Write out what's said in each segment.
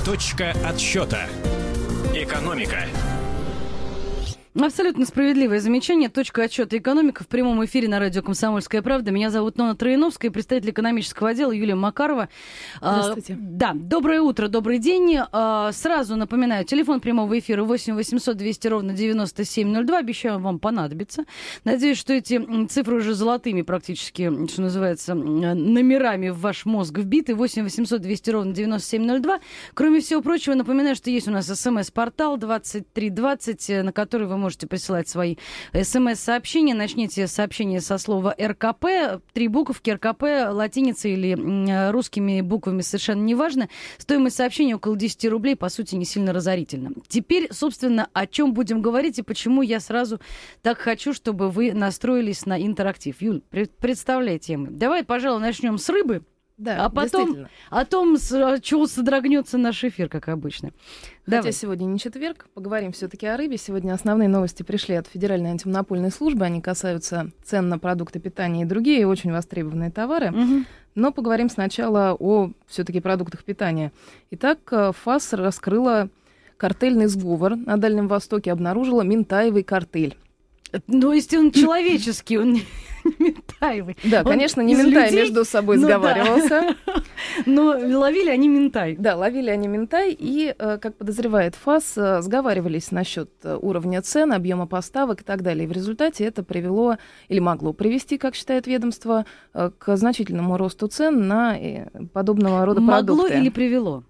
Точка отсчета. Экономика. Абсолютно справедливое замечание. Точка отсчета «Экономика» в прямом эфире на радио «Комсомольская правда». Меня зовут Нона Троиновская, представитель экономического отдела Юлия Макарова. Здравствуйте. Да, доброе утро, добрый день. Сразу напоминаю, телефон прямого эфира 8 800 200 ровно 9702. Обещаю, вам понадобится. Надеюсь, что эти цифры уже золотыми практически, что называется, номерами в ваш мозг вбиты. 8 800 200 ровно 9702. Кроме всего прочего, напоминаю, что есть у нас СМС-портал 2320, на который вы можете присылать свои СМС-сообщения. Начните сообщение со слова РКП. 3 буковки РКП, латиницей или русскими буквами, совершенно неважно. Стоимость сообщения около 10 рублей, по сути, не сильно разорительна. Теперь, собственно, о чем будем говорить и почему я сразу так хочу, чтобы вы настроились на интерактив. Юль, представляй темы. Давай, пожалуй, начнем с рыбы. Да, а потом о том, с чего содрогнется наш эфир, как обычно. Хотя Давай. сегодня не четверг, поговорим все-таки о рыбе. Сегодня основные новости пришли от Федеральной антимонопольной службы. Они касаются цен на продукты питания и другие очень востребованные товары. Угу. Но поговорим сначала о все-таки продуктах питания. Итак, ФАС раскрыла картельный сговор на Дальнем Востоке, обнаружила минтаевый картель. Ну, если он человеческий, он не Минтаевый. Да, конечно, не Минтай между собой сговаривался. Но ловили они Минтай. Да, ловили они Минтай, и, как подозревает ФАС, сговаривались насчет уровня цен, объема поставок и так далее. И в результате это привело, или могло привести, как считает ведомство, к значительному росту цен на подобного рода продукты. Могло или привело?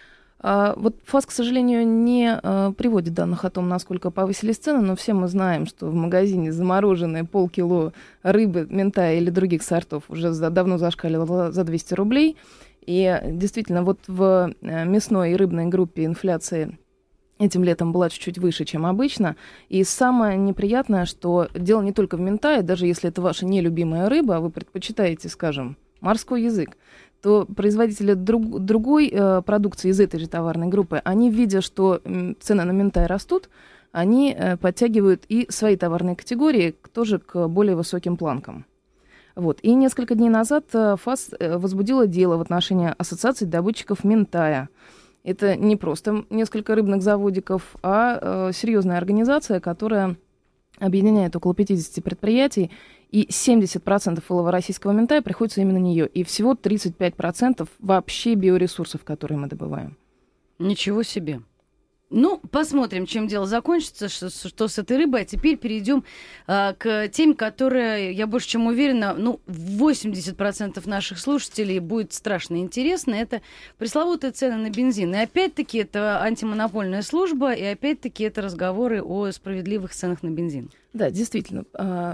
Вот ФАС, к сожалению, не приводит данных о том, насколько повысились цены, но все мы знаем, что в магазине замороженное полкило рыбы, минтая или других сортов уже давно зашкаливало за 200 рублей. И действительно, вот в мясной и рыбной группе инфляция этим летом была чуть-чуть выше, чем обычно. И самое неприятное, что дело не только в минтае, даже если это ваша нелюбимая рыба, а вы предпочитаете, скажем, морской язык, то производители другой продукции из этой же товарной группы, они, видя, что цены на минтай растут, они подтягивают и свои товарные категории тоже к более высоким планкам. Вот. И несколько дней назад ФАС возбудила дело в отношении Ассоциации добытчиков минтая. Это не просто несколько рыбных заводиков, а серьезная организация, которая объединяет около 50 предприятий, и 70% улова российского минтая приходится именно на нее. И всего 35% вообще биоресурсов, которые мы добываем. Ничего себе. Ну, посмотрим, чем дело закончится, что с этой рыбой. А теперь перейдем к теме, которая, я больше чем уверена, 80% наших слушателей будет страшно интересно. Это пресловутые цены на бензин. И опять-таки это антимонопольная служба, и опять-таки это разговоры о справедливых ценах на бензин. Да, действительно.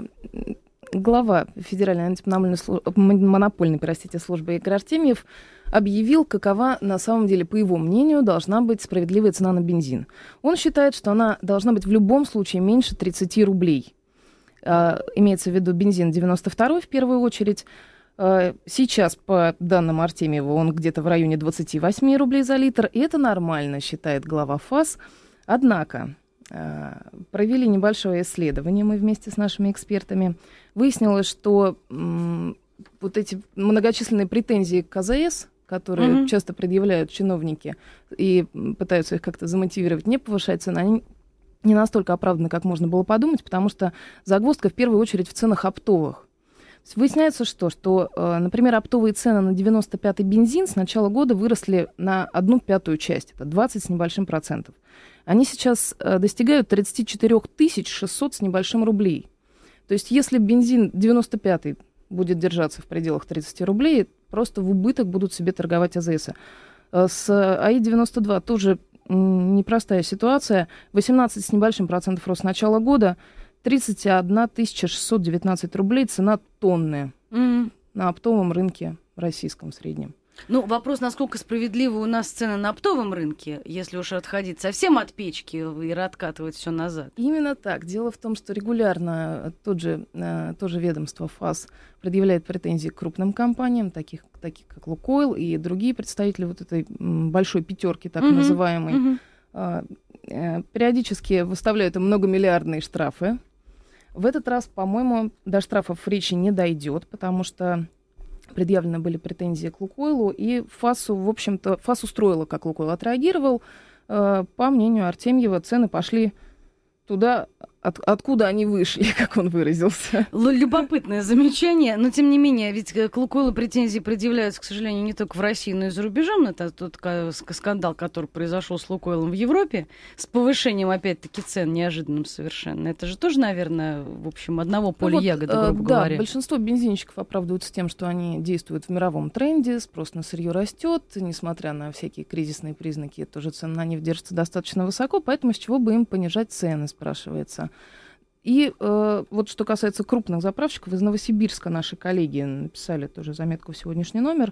Глава Федеральной антимонопольной службы Игорь Артемьев объявил, какова на самом деле, по его мнению, должна быть справедливая цена на бензин. Он считает, что она должна быть в любом случае меньше 30 рублей. Имеется в виду бензин 92-й в первую очередь. Сейчас, по данным Артемьева, он где-то в районе 28 рублей за литр. И это нормально, считает глава ФАС. Однако провели небольшое исследование мы вместе с нашими экспертами. Выяснилось, что вот эти многочисленные претензии к АЗС, которые часто предъявляют чиновники и пытаются их как-то замотивировать, не повышать цены, они не настолько оправданы, как можно было подумать, потому что загвоздка в первую очередь в ценах оптовых. Выясняется, что, например, оптовые цены на 95-й бензин с начала года выросли на 1/5 часть, это 20 с небольшим процентов. Они сейчас достигают 34 600 с небольшим рублей. То есть если бензин 95-й будет держаться в пределах 30 рублей, просто в убыток будут себе торговать АЗС. С АИ-92 тоже непростая ситуация. 18 с небольшим процентов рост с начала года, 31 619 рублей цена тонны на оптовом рынке российском среднем. Ну, вопрос, насколько справедливы у нас цены на оптовом рынке, если уж отходить совсем от печки и откатывать все назад. Именно так. Дело в том, что регулярно тоже ведомство ФАС предъявляет претензии к крупным компаниям, таких как «Лукойл» и другие представители вот этой большой пятерки, так называемой. Периодически выставляют им многомиллиардные штрафы. В этот раз, по-моему, до штрафов речи не дойдет, потому что предъявлены были претензии к «Лукойлу», и ФАС, в общем-то, ФАС устроила, как «Лукойл» отреагировал. По мнению Артемьева, цены пошли туда, откуда они вышли, как он выразился. Любопытное замечание, но тем не менее, ведь к «Лукойлу» претензии предъявляются, к сожалению, не только в России, но и за рубежом. Это тот скандал, который произошел с «Лукойлом» в Европе, с повышением, опять-таки, цен неожиданным совершенно. Это же тоже, наверное, в общем, одного поля ягоды, грубо говоря. Да, большинство бензинщиков оправдываются тем, что они действуют в мировом тренде, спрос на сырье растет, несмотря на всякие кризисные признаки, тоже цены на нефть держатся достаточно высоко, поэтому с чего бы им понижать цены, спрашивается. И вот что касается крупных заправщиков, из Новосибирска наши коллеги написали тоже заметку в сегодняшний номер.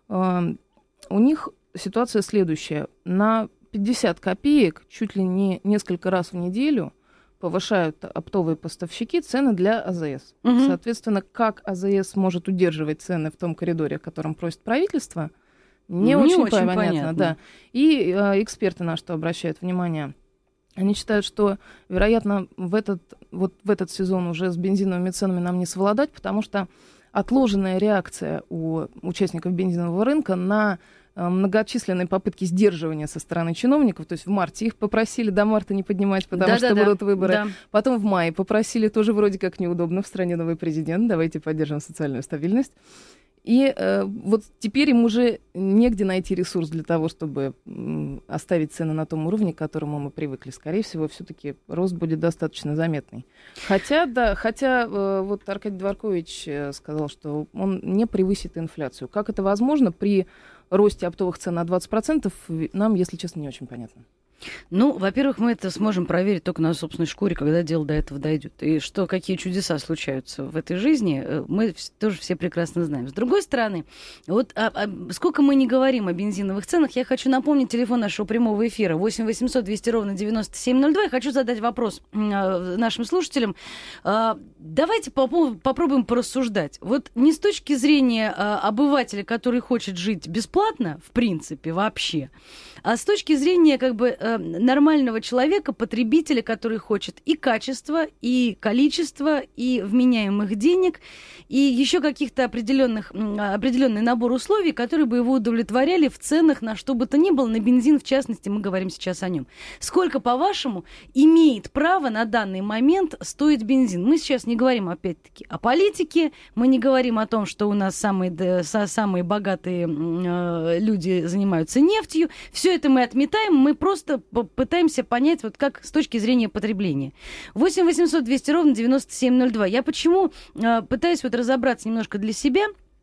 У них ситуация следующая. На 50 копеек чуть ли не несколько раз в неделю повышают оптовые поставщики цены для АЗС. Угу. Соответственно, как АЗС может удерживать цены в том коридоре, о котором просит правительство, не очень понятно. Да. И эксперты на что обращают внимание. Они считают, что, вероятно, в этот сезон уже с бензиновыми ценами нам не совладать, потому что отложенная реакция у участников бензинового рынка на многочисленные попытки сдерживания со стороны чиновников. То есть в марте их попросили до марта не поднимать, потому что будут выборы. Да. Потом в мае попросили, тоже вроде как неудобно, в стране новый президент, давайте поддержим социальную стабильность. И вот теперь им уже негде найти ресурс для того, чтобы оставить цены на том уровне, к которому мы привыкли. Скорее всего, все-таки рост будет достаточно заметный. Хотя вот Аркадий Дворкович сказал, что он не превысит инфляцию. Как это возможно при росте оптовых цен на 20%, нам, если честно, не очень понятно. Ну, во-первых, мы это сможем проверить только на собственной шкуре, когда дело до этого дойдет. И что, какие чудеса случаются в этой жизни, мы тоже все прекрасно знаем. С другой стороны, вот сколько мы не говорим о бензиновых ценах, я хочу напомнить телефон нашего прямого эфира 8 800 200 ровно 9702. Я хочу задать вопрос нашим слушателям. Давайте попробуем порассуждать. Вот не с точки зрения обывателя, который хочет жить бесплатно, в принципе, вообще, а с точки зрения как бы нормального человека, потребителя, который хочет и качества, и количества, и вменяемых денег, и еще каких-то определенный набор условий, которые бы его удовлетворяли в ценах на что бы то ни было, на бензин в частности, мы говорим сейчас о нем. Сколько, по-вашему, имеет право на данный момент стоить бензин? Мы сейчас не говорим, опять-таки, о политике, мы не говорим о том, что у нас самые богатые люди занимаются нефтью. Все это мы отметаем, мы просто пытаемся понять, вот как с точки зрения потребления. 8 800 200 ровно 9702. Я почему пытаюсь вот разобраться немножко для себя,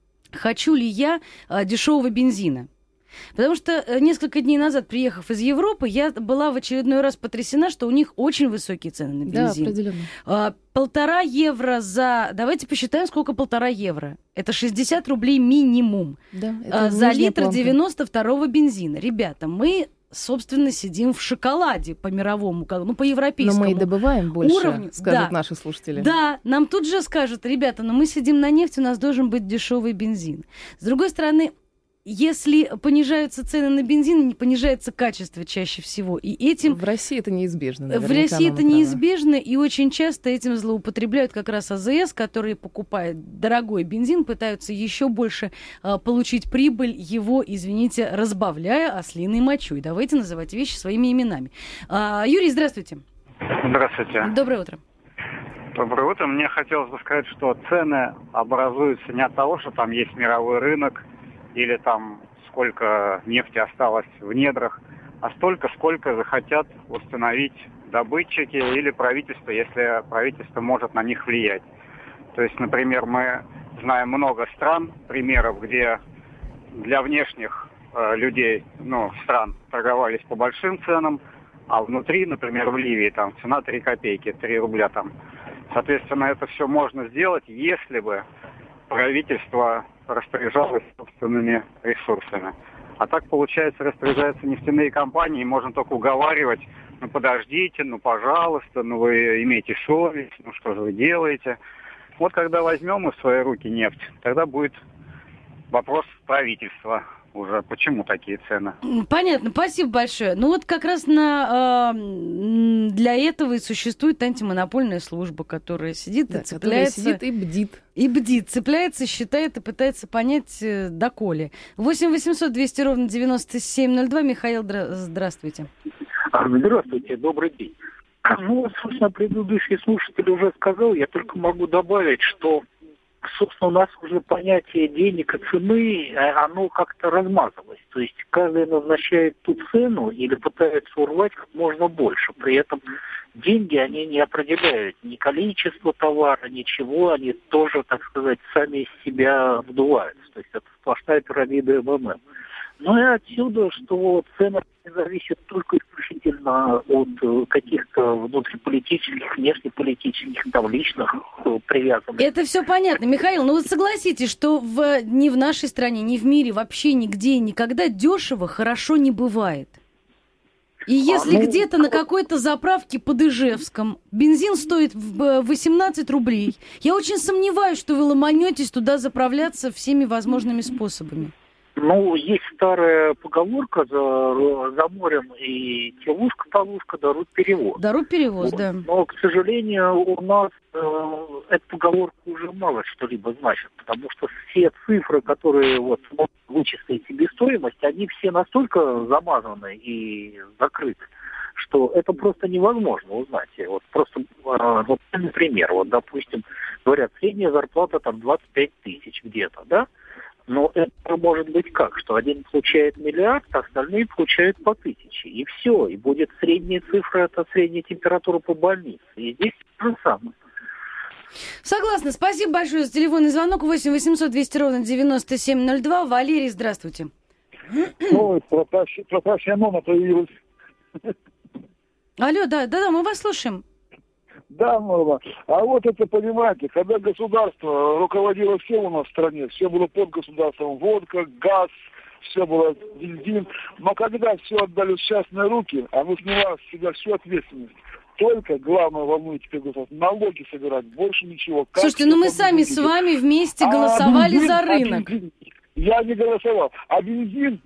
хочу ли я дешевого бензина. Потому что несколько дней назад, приехав из Европы, я была в очередной раз потрясена, что у них очень высокие цены на бензин. Да, определенно. 1,5 евро за... Давайте посчитаем, сколько 1,5 евро. Это 60 рублей минимум. Да, за литр 92-го бензина. Ребята, мы... собственно, сидим в шоколаде по мировому, по европейскому уровню. Но мы и добываем больше, скажут наши слушатели. Да, нам тут же скажут, ребята, но мы сидим на нефти, у нас должен быть дешевый бензин. С другой стороны, если понижаются цены на бензин, не понижается качество чаще всего. И этим... В России это неизбежно. В России это неизбежно, и очень часто этим злоупотребляют как раз АЗС, которые, покупая дорогой бензин, пытаются еще больше получить прибыль, его, извините, разбавляя ослиной мочой. Давайте называть вещи своими именами. Юрий, здравствуйте. Здравствуйте. Доброе утро. Доброе утро. Мне хотелось бы сказать, что цены образуются не от того, что там есть мировой рынок, или там сколько нефти осталось в недрах, а столько, сколько захотят установить добытчики или правительство, если правительство может на них влиять. То есть, например, мы знаем много стран, примеров, где для внешних людей, стран торговались по большим ценам, а внутри, например, в Ливии там цена 3 копейки, 3 рубля там. Соответственно, это все можно сделать, если бы правительство распоряжалось собственными ресурсами. А так, получается, распоряжаются нефтяные компании, и можно только уговаривать, подождите, пожалуйста, вы имеете совесть, что же вы делаете. Вот когда возьмем мы в свои руки нефть, тогда будет вопрос правительства. уже, почему такие цены. Понятно, спасибо большое. Ну вот как раз для этого и существует антимонопольная служба, которая сидит и цепляется. Которая сидит и бдит. И бдит, цепляется, считает и пытается понять, доколе. 8 800 200 ровно 9702. Михаил, здравствуйте. Здравствуйте, добрый день. Ну, собственно, предыдущий слушатель уже сказал, я только могу добавить, что, собственно, у нас уже понятие денег и цены, оно как-то размазалось. То есть каждый назначает ту цену или пытается урвать как можно больше. При этом деньги, они не определяют ни количество товара, ничего, они тоже, так сказать, сами из себя вдуваются. То есть это сплошная пирамида МММ. Ну и отсюда, что цены зависят только исключительно от каких-то внутриполитических, внешнеполитических, там, личных привязанностей. Это все понятно. Михаил, ну вы согласитесь, что ни в нашей стране, ни в мире, вообще нигде, никогда дешево хорошо не бывает. И если где-то на какой-то заправке под Ижевском бензин стоит 18 рублей, я очень сомневаюсь, что вы ломанетесь туда заправляться всеми возможными способами. Ну, есть старая поговорка за морем и телушка-полушка дарут перевоз. Дарут перевоз, вот. да. Но, к сожалению, у нас эта поговорка уже мало что-либо значит, потому что все цифры, которые вот смогут вычислить себестоимость, они все настолько замазаны и закрыты, что это просто невозможно узнать. Вот просто, вот, например, вот, допустим, говорят, средняя зарплата там 25 тысяч где-то, да? Но это может быть как, что один получает миллиард, а остальные получают по 1000. И все. И будет средняя цифра, это средняя температура по больнице. И здесь то же самое. Согласна. Спасибо большое за телефонный звонок. 8 800 200 ровно 9702. Валерий, здравствуйте. Ой, пропащая мама появилась. Алло, да, мы вас слушаем. Да, мама. А вот это, понимаете, когда государство руководило всем у нас в стране, все было под государством, водка, газ, все было бензин. Но когда все отдали в частные руки, а мы снимаем с себя всю ответственность, только главное волнует теперь государство — налоги собирать, больше ничего. Слушайте, ну мы сами с вами вместе голосовали за рынок. Я не голосовал. А бензин,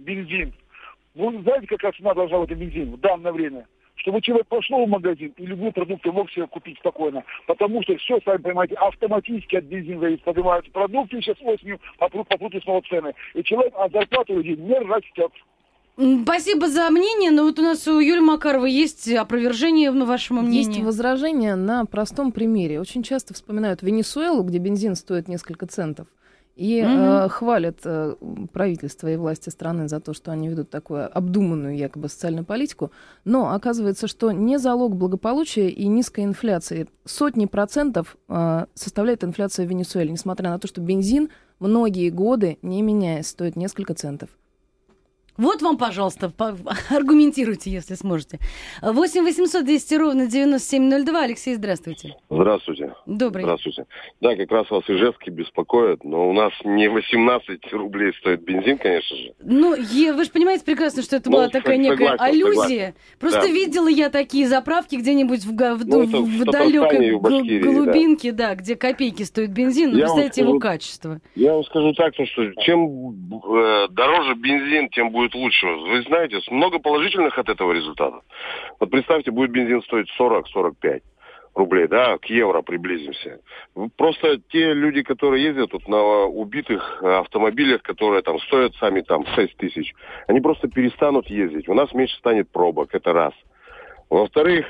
вы знаете, какая цена должна быть бензин в данное время? Чтобы человек пошел в магазин и любые продукты мог себе купить спокойно. Потому что все, сами понимаете, автоматически от бензина зависит. Поднимаются продукты, сейчас осенью попрут и снова цены. И человек от зарплаты людей не растет. Спасибо за мнение, но вот у нас у Юлии Макаровой есть опровержение вашему мнению. Есть возражение на простом примере. Очень часто вспоминают Венесуэлу, где бензин стоит несколько центов. И хвалят правительство и власти страны за то, что они ведут такую обдуманную якобы социальную политику. Но оказывается, что не залог благополучия и низкой инфляции. Сотни процентов составляет инфляция в Венесуэле, несмотря на то, что бензин многие годы, не меняясь, стоит несколько центов. Вот вам, пожалуйста, аргументируйте, если сможете. 8 800 200 ровно 9702. Алексей, здравствуйте. Здравствуйте. Добрый. Здравствуйте. Да, как раз вас Ижевский беспокоит, но у нас не 18 рублей стоит бензин, конечно же. Ну, вы же понимаете прекрасно, что это была такая некая аллюзия. Просто видела я такие заправки где-нибудь в далекой глубинке, да, где копейки стоит бензин, но представляете его качество. Я вам скажу так, что чем дороже бензин, тем будет лучше. Вы знаете, много положительных от этого результата. Вот представьте, будет бензин стоить 40-45 рублей, да, к евро приблизимся. Просто те люди, которые ездят тут на убитых автомобилях, которые там стоят сами там 6 тысяч, они просто перестанут ездить. У нас меньше станет пробок, это раз. Во-вторых,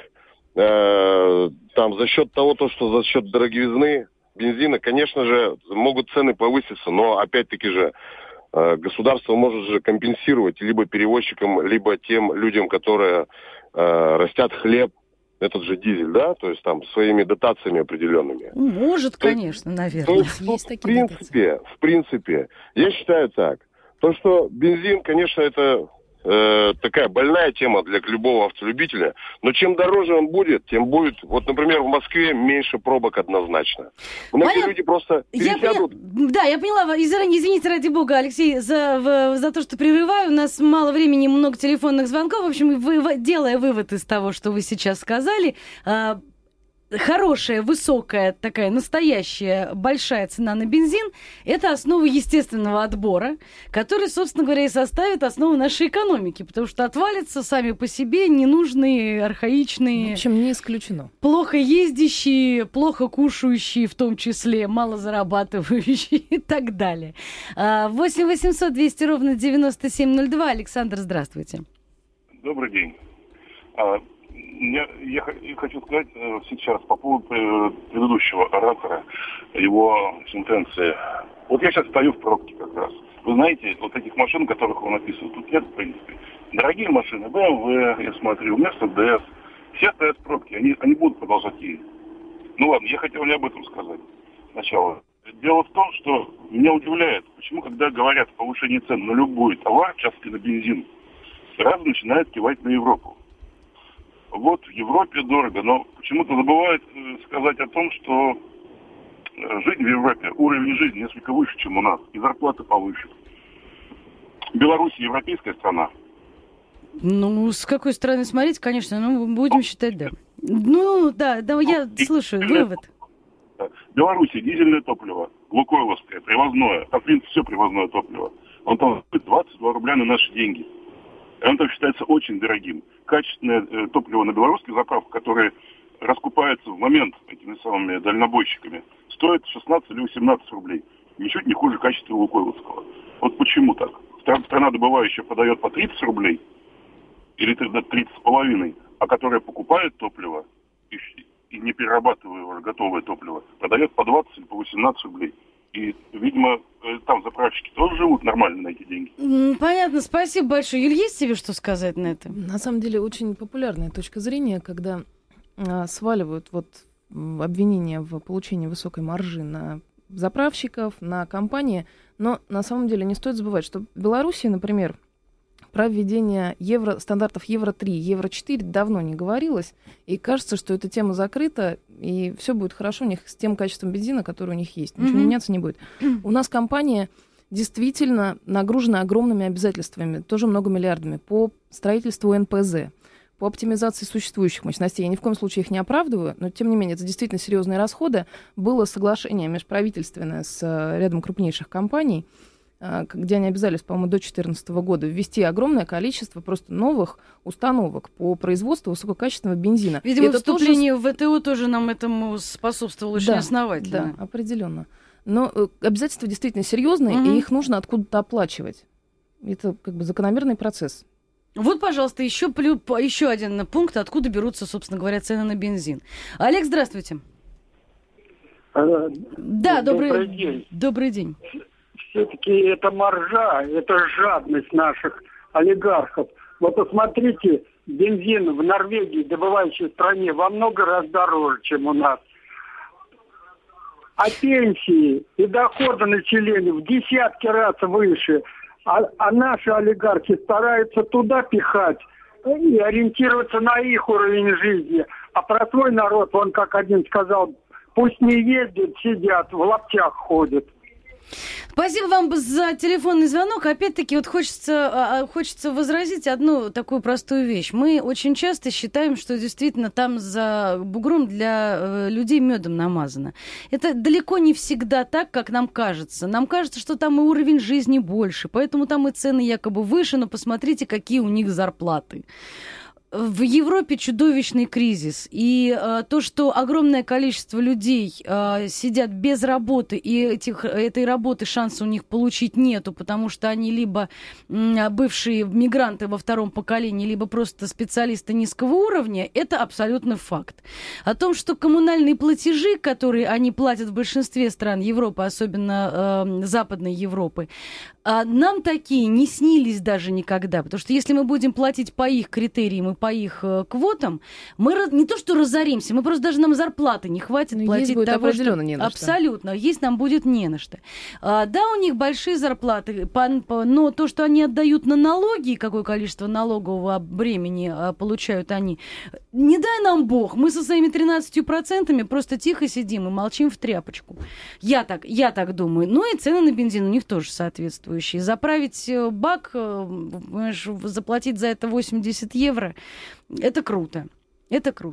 там за счет того, что за счет дороговизны бензина, конечно же, могут цены повыситься, но опять-таки же государство может же компенсировать либо перевозчикам, либо тем людям, которые растят хлеб, этот же дизель, да, то есть там своими дотациями определенными. Может, конечно, наверное. Есть такие в принципе, я считаю так, то, что бензин, конечно, это такая больная тема для любого автолюбителя, но чем дороже он будет, тем будет, вот, например, в Москве меньше пробок однозначно. Многие люди просто пересядут. Да, я поняла. Извините, ради бога, Алексей, за то, что прерываю. У нас мало времени, много телефонных звонков. В общем, делая вывод из того, что вы сейчас сказали, хорошая, высокая, такая настоящая, большая цена на бензин – это основа естественного отбора, который, собственно говоря, и составит основу нашей экономики, потому что отвалятся сами по себе ненужные, архаичные… В общем, не исключено. Плохо ездящие, плохо кушающие, в том числе, мало зарабатывающие и так далее. 8 800 200 ровно 9702. Александр, здравствуйте. Добрый день. Я хочу сказать сейчас по поводу предыдущего оратора, его сентенции. Вот я сейчас стою в пробке как раз. Вы знаете, вот этих машин, которых он описывает, тут нет, в принципе. Дорогие машины, BMW, я смотрю, Mercedes, все стоят в пробке, они будут продолжать ездить. Ну ладно, я хотел не об этом сказать сначала. Дело в том, что меня удивляет, почему, когда говорят о повышении цен на любой товар, в частности на бензин, сразу начинают кивать на Европу. Вот в Европе дорого, но почему-то забывают сказать о том, что жизнь в Европе, уровень жизни несколько выше, чем у нас, и зарплаты повыше. Беларусь европейская страна. Ну, с какой стороны смотреть, конечно, будем считать, да. Ну, да, я слушаю, вывод. Беларуси дизельное топливо, лукойловское, привозное, в принципе, все привозное топливо. Он там стоит 22 рубля на наши деньги. И он там считается очень дорогим. Качественное топливо на белорусских заправках, которые раскупаются в момент этими самыми дальнобойщиками, стоит 16 или 18 рублей. Ничуть не хуже качества лукойловского. Вот почему так? Страна добывающая подает по 30 рублей, или тогда 30,5, а которая покупает топливо и не перерабатывая уже готовое топливо, продает по 20 или по 18 рублей. И, видимо, там заправщики тоже живут нормально на эти деньги. Понятно, спасибо большое. Юль, есть тебе что сказать на это? На самом деле очень популярная точка зрения, когда сваливают обвинения в получении высокой маржи на заправщиков, на компании. Но на самом деле не стоит забывать, что в Беларуси, например, про введение стандартов Евро-3, Евро-4 давно не говорилось, и кажется, что эта тема закрыта, и все будет хорошо у них с тем качеством бензина, который у них есть. Ничего меняться не будет. У нас компания действительно нагружена огромными обязательствами, тоже многомиллиардами, по строительству НПЗ, по оптимизации существующих мощностей. Я ни в коем случае их не оправдываю, но, тем не менее, это действительно серьезные расходы. Было соглашение межправительственное с рядом крупнейших компаний, где они обязались, по-моему, до 2014 года ввести огромное количество просто новых установок по производству высококачественного бензина. Видимо, это вступление в ВТО тоже нам этому способствовало очень основательно. Да, определенно. Но обязательства действительно серьезные, и их нужно откуда-то оплачивать. Это как бы закономерный процесс. Вот, пожалуйста, еще один пункт, откуда берутся, собственно говоря, цены на бензин. Олег, здравствуйте. Да, добрый день. Добрый день. Все-таки это маржа, это жадность наших олигархов. Вот посмотрите, бензин в Норвегии, добывающей стране, во много раз дороже, чем у нас. А пенсии и доходы населения в десятки раз выше. А наши олигархи стараются туда пихать и ориентироваться на их уровень жизни. А про свой народ, он, как один сказал, пусть не ездят, сидят, в лаптях ходят. Спасибо вам за телефонный звонок. Опять-таки, вот хочется возразить одну такую простую вещь. Мы очень часто считаем, что действительно там за бугром для людей медом намазано. Это далеко не всегда так, как нам кажется. Нам кажется, что там и уровень жизни больше, поэтому там и цены якобы выше, но посмотрите, какие у них зарплаты. В Европе чудовищный кризис, и то, что огромное количество людей сидят без работы, и этой работы шанса у них получить нету, потому что они либо бывшие мигранты во втором поколении, либо просто специалисты низкого уровня, это абсолютно факт. О том, что коммунальные платежи, которые они платят в большинстве стран Европы, особенно Западной Европы, нам такие не снились даже никогда, потому что если мы будем платить по их критериям и по их квотам, мы не то что разоримся, мы просто даже нам зарплаты не хватит платить есть того, что... не на абсолютно, есть нам будет не на что. Да, у них большие зарплаты, но то, что они отдают на налоги, какое количество налогового бремени получают они, не дай нам Бог, мы со своими 13% просто тихо сидим и молчим в тряпочку. Я так думаю. Ну и цены на бензин у них тоже соответствующие. Заправить бак, заплатить за это 80 евро, это круто. Это круто.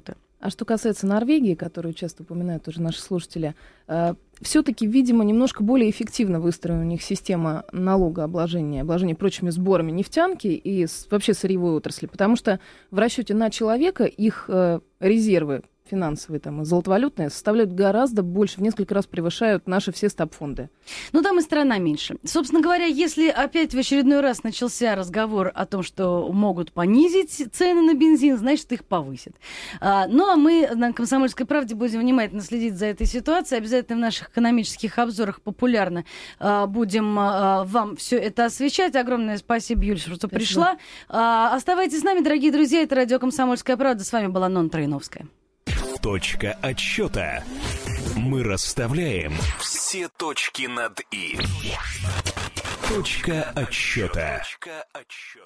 А что касается Норвегии, которую часто упоминают уже наши слушатели, все-таки, видимо, немножко более эффективно выстроена у них система налогообложения, обложения прочими сборами нефтянки и вообще сырьевой отрасли, потому что в расчете на человека их резервы финансовые, там, и золотовалютные, составляют гораздо больше, в несколько раз превышают наши все стабфонды. Ну, там и страна меньше. Собственно говоря, если опять в очередной раз начался разговор о том, что могут понизить цены на бензин, значит, их повысят. Ну, а мы на «Комсомольской правде» будем внимательно следить за этой ситуацией. Обязательно в наших экономических обзорах популярно будем вам все это освещать. Огромное спасибо, Юль, что пришла. Оставайтесь с нами, дорогие друзья. Это радио «Комсомольская правда». С вами была Нонна Троиновская. Точка отсчета. Мы расставляем все точки над «и». Точка отсчета.